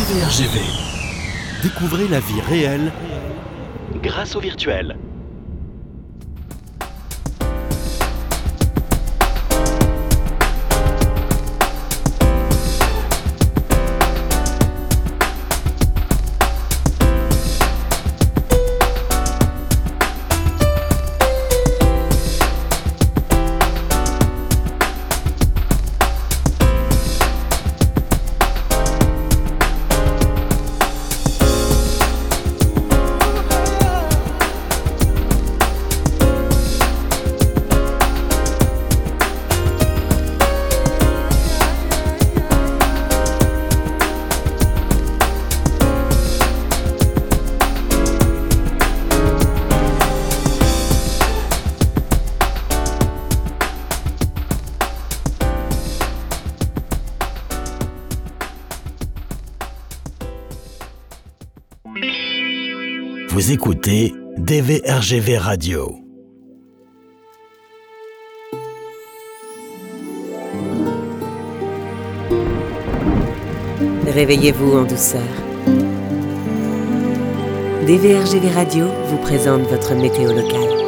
DVRGV. Découvrez la vie réelle grâce au virtuel. Vous écoutez DVRGV Radio. Réveillez-vous en douceur. DVRGV Radio vous présente votre météo locale.